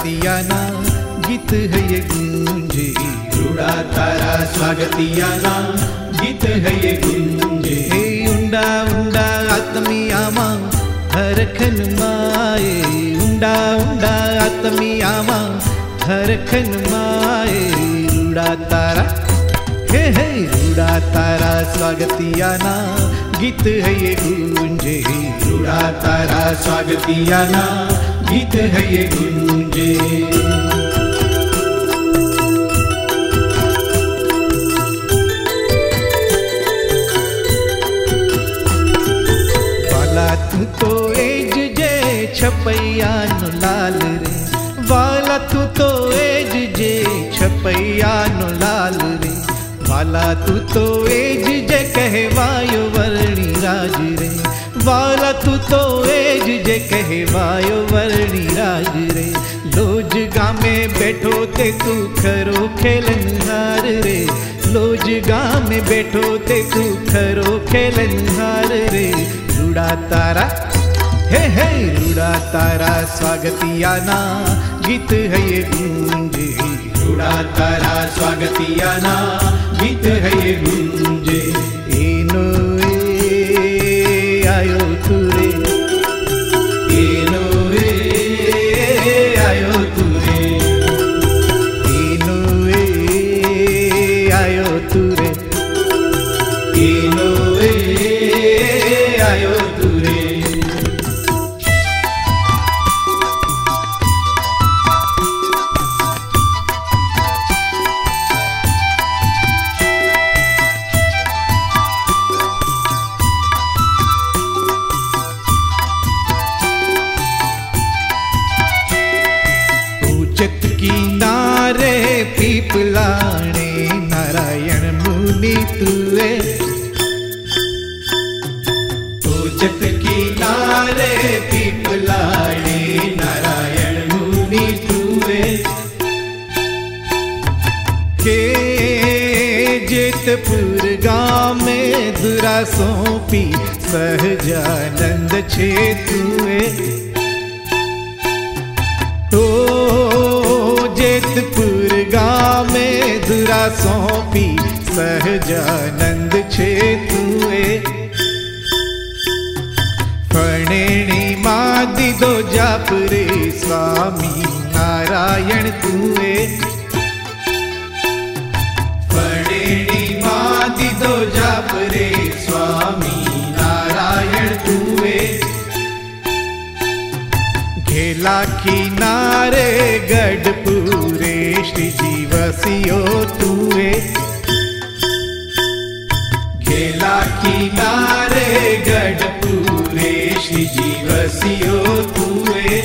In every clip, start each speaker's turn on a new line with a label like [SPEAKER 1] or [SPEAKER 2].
[SPEAKER 1] स्वागतियाना गीत है ये गूंजे,
[SPEAKER 2] रूड़ा तारा स्वागतियाना गीत है ये गूंजे।
[SPEAKER 1] हे उंडा उंडा आत्मियामा हरखन माए, उंडा उंडा आत्मियामा हरखन माए। रूड़ा तारा हे रूड़ा तारा स्वागतियाना गीत है ये गूंजे,
[SPEAKER 2] रूड़ा तारा स्वागतियाना गीत है ये गूंजे।
[SPEAKER 1] वाला तू तो एज जे छपैया नो लाल रे, वाला तू तो एज जे छपैया नो लाल रे। वाला तू तो एज जे कहवायो वर्णी राज रे, वाला तू तो एज जे कहवायो वर्णी राज रे। लोज गामे बैठो ते तू खरो खेलनहार रे, लोज गामे बैठो ते तू खरो खेलनहार रे। रूड़ा तारा हे रूड़ा तारा स्वागतियाना गीत है ये गूंजे,
[SPEAKER 2] रूड़ा तारा स्वागतियाना गीत है ये गूंजे।
[SPEAKER 1] एनो आयो तुरे,
[SPEAKER 2] एनो आयो तुरे,
[SPEAKER 1] एनो आयो तुरे,
[SPEAKER 2] एनो आयो तुरे।
[SPEAKER 1] उचत किनारे पीपलाणे नारायण मुनि तुए,
[SPEAKER 2] उचत किनारे पीपलाणे नारायण मुनि तुए।
[SPEAKER 1] के जेतपुर गाँव में दुरा सौंपी सहजानंद छे तुए। तो जेतपुर गाँव में दुरा सौंपी सहजानंद छे तुए। फणेणी मादी दो जापरे स्वामी नारायण तुए,
[SPEAKER 2] फणेणी मादी दो जापरे स्वामी नारायण तुए।
[SPEAKER 1] घेला किनारे गढ़पुरे श्री जीवसियो तुए,
[SPEAKER 2] घेला किनारे गढ़पुरे श्री जीवसियो तुए।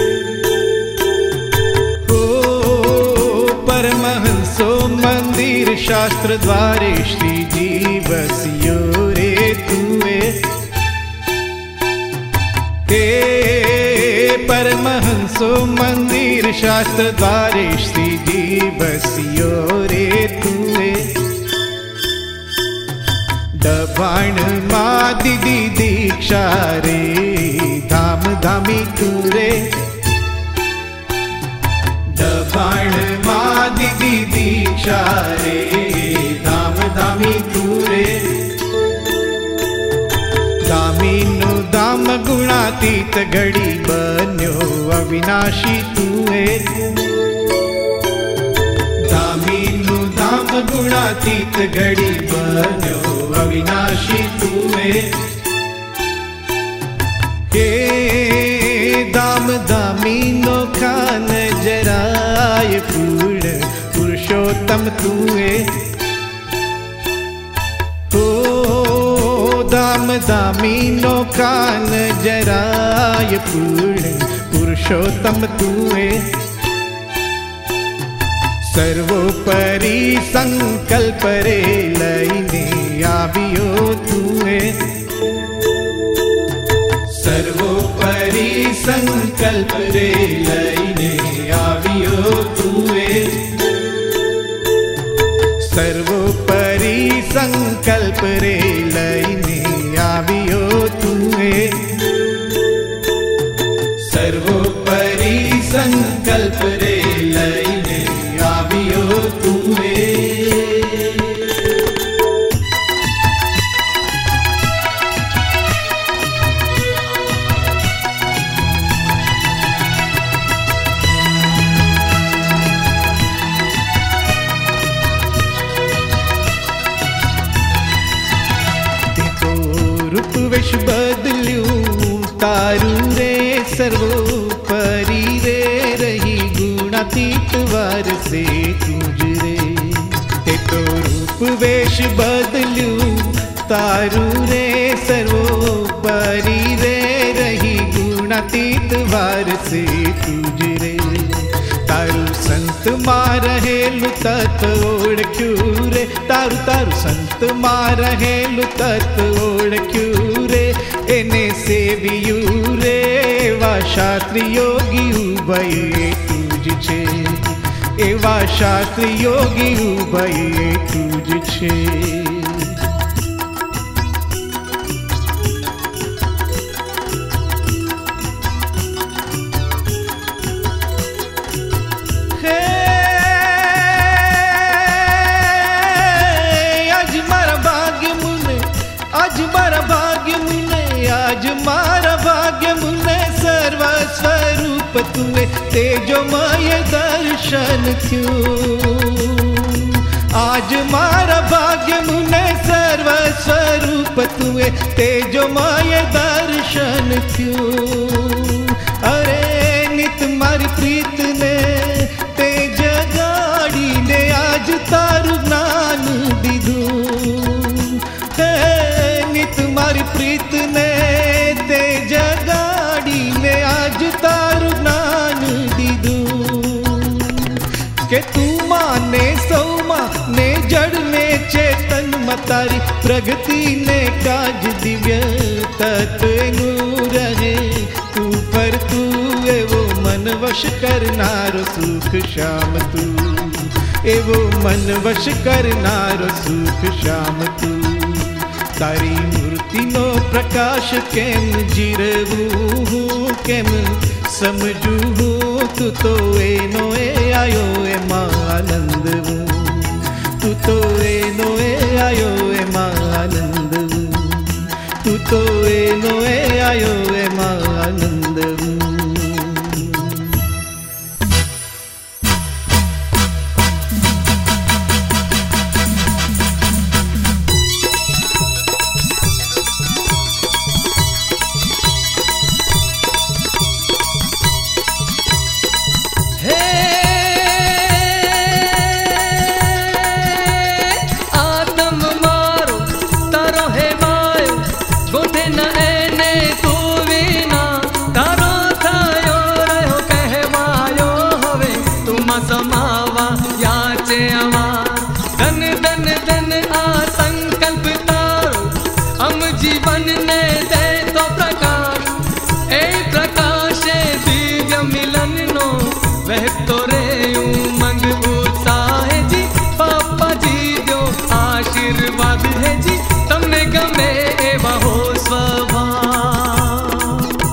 [SPEAKER 1] ओ परमहंसो मंदिर शास्त्र द्वारे श्री जीवसियो रे तुए। ते परमहंसो मंदिर शास्त्र द्वारे श्री जीवसियो रे तुए। दबाण माँ दीदी दीक्षा रे धाम धामी तुरे,
[SPEAKER 2] दबाण माँ दीदी दीक्षा रे धाम धामी तुरे।
[SPEAKER 1] दामीनु दाम गुणातीत घड़ी बन्यो अविनाशी तुए,
[SPEAKER 2] दामीनु दाम गुणातीत घड़ी बन्यो अविनाशी तुए।
[SPEAKER 1] हे दाम दामीनो खान जराय पूर्ण पुरुषोत्तम तुए। दाम दामीनो कान जराय पूर्ण पुरुषोत्तम तुए। सर्वोपरि संकल्प रे लईने आवियो तुए,
[SPEAKER 2] सर्वोपरि संकल्प रे लईने आवियो तुए।
[SPEAKER 1] सर्वोपरि संकल्प रे लईने आवियो तुए।
[SPEAKER 2] सर्वोपरि संकल्प
[SPEAKER 1] रूप वेश बदल्યું તારું રે સર્વોપરી રે રહી ગુણાતીત વારસે તુજ રે તે તો રૂપ વેશ બદલ્યું તારું રે સર્વોપરી રે રહી ગુણાતીત વારસે તુજ રે તારું સંતમાં રહેલું તત્વ ઓળખ્યું રે તારું તારું સંતમાં રહેલું તત્વ ઓળખ્યું રે એને સેવ્યું રે એવા શાસ્ત્રી યોગી ઉભયે તુજ છે એવા શાસ્ત્રી યોગી ઉભયે તુજ છે आज मारा भाग्य मुने सर्व स्वरूप तुए तेजोमय दर्शन क्यों आज मारा भाग्य मुने सर्व स्वरूप तुए तेजोमय दर्शन क्यों अरे नित मारी प्रीत ने तेज गाड़ी ने आज तारु ज्ञान दीधू नित मारी प्रीत ने तेज गाड़ी ने आज तारु ज्ञान दीदू के तू माने सौमा ने जड़ ने चेतन मतारी प्रगति ने काज दिव्य तत्व रहे तू पर तू एवो मन वश करनारो सुख श्याम तू एवो मन वश करनारो सुख श्याम तू तारी मूर्तिनो प्रकाश केम जीरवूं केम समझूं तू तो एनो ए आयो ए मां आनंदवूं तू तो एनो ए आयो ए मां आनंदवूं तू तो एनो ए आयो ए मां आनंदवूं
[SPEAKER 3] जीवन ने दे तो प्रकाश ए प्रकाश दिव्य मिलन नो वह तो रे उमंग उत्साह जी पापा जी दो आशीर्वाद है जी तमने गमे एवा हो स्वभाव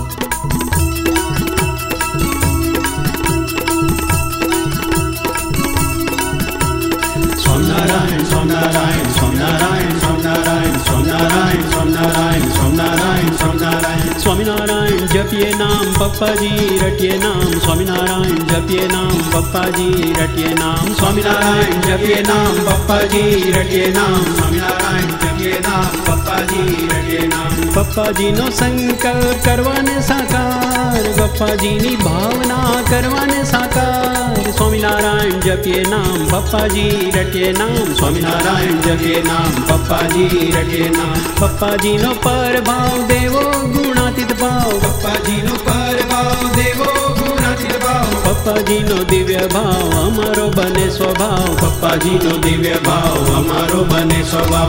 [SPEAKER 2] सोमनारायण सोमनारायण सोमनारायण सोमनारायण सोमनारायण सोमनारायण सोमनारायण सोमनारायण स्वामीनारायण जपिए नाम पप्पा जी रटिए नाम स्वामीनारायण जपिए नाम पप्पा जी रटिए नाम स्वामीनारायण जपिए नाम पप्पा जी रटिए नाम स्वामीनारायण जपिए नाम पप्पा जी रटिए नाम पप्पा जी नो संकल्प करवाने साकार पप्पा जी नी भावना करवाने साकार स्वामीनारायण जपिए नाम पप्पा जी रटिए नाम स्वामीनारायण जपिए नाम पप्पा जी रटिए नाम पप्पा जी नो पर भाव देवो गुणातीत भाव पप्पा जी नो पर भाव देवो गुणातीत भाव पप्पा जी नो दिव्य भाव हमारो बने स्वभाव पप्पा जी नो दिव्य भाव हमारो बने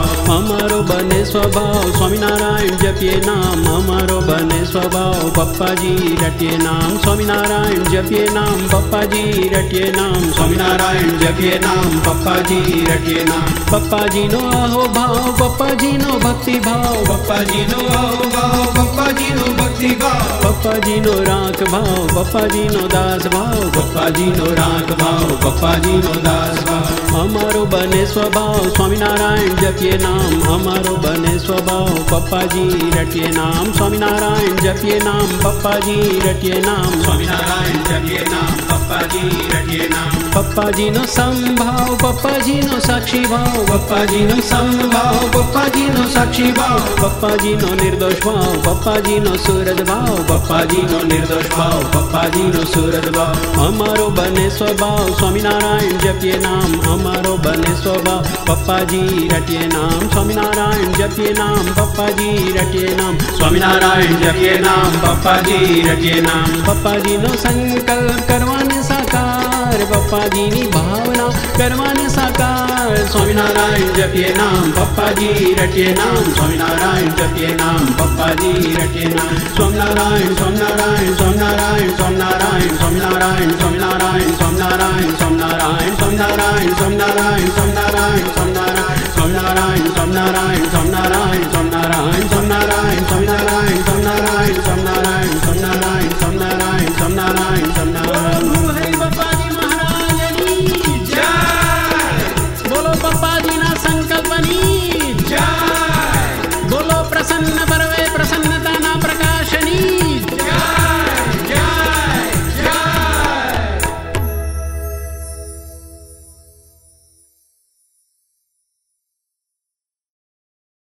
[SPEAKER 2] स्वभाव स्वामीनारायण जपिए नाम हमारो बने स्वभाव पप्पा जी रटिए नाम स्वामीनारायण जपिए नाम पप्पा जी रटिए नाम स्वामीनारायण जपिए नाम पप्पा जी रटिए नाम पप्पा जी नो आहो भाव पप्पा जी नो भक्ति भाव पप्पा जी नो आहो भाव पप्पा जी नो भक्ति भाव पप्पा जी नो राख भाव पप्पा जी नो दास भाव पप्पा जी नो राख भाव पप्पा जी नो दास भाव हमारो बने स्वभाव स्वामीनारायण जपिए नाम हमारो बने स्वभाव पप्पा जी रटिए नाम स्वामीनारायण जपिए नाम पप्पा जी रटिए नाम स्वामीनारायण जपिए नाम પપ્પાજી રટીએ નામ પપ્પાજીનો સંભાવ પપ્પાજીનો સાક્ષી ભાવ પપ્પાજીનો સંભાવ પપ્પાજીનો સાક્ષી ભાવ પપ્પાજીનો નિર્દોષ ભાવ પપ્પાજીનો સુરજ ભાવ પપ્પાજીનો નિર્દોષ ભાવ પપ્પાજીનો સુરજ ભાવ અમારો બને સ્વભાવ સ્વામિનારાયણ જપીએ નામ અમારો બને સ્વભાવ પપ્પાજી રટીએ નામ સ્વામિનારાયણ જપીએ નામ પપ્પાજી રટીએ નામ સ્વામિનારાયણ જપીએ નામ પપ્પાજી રટીએ નામ પપ્પાજીનો સંકલ્પ કરવાને સાકાર પપ્પાજીની ભાવના કરવાને સાકાર સ્વામિનારાયણ જપીએ નામ પપ્પાજી રટીએ નામ સ્વામિનારાયણ જપીએ નામ પપ્પાજી રટીએ નામ સ્વામિનારાયણ સ્વામિનારાયણ સ્વામિનારાયણ સ્વામિનારાયણ સ્વામિનારાયણ સ્વામિનારાયણ સ્વામિનારાયણ સ્વામિનારાયણ સ્વામિનારાયણ સ્વામિનારાયણ સ્વામિનારાયણ સ્વામિનારાયણ સ્વામિનારાયણ સ્વામિનારાયણ સ્વામિનારાયણ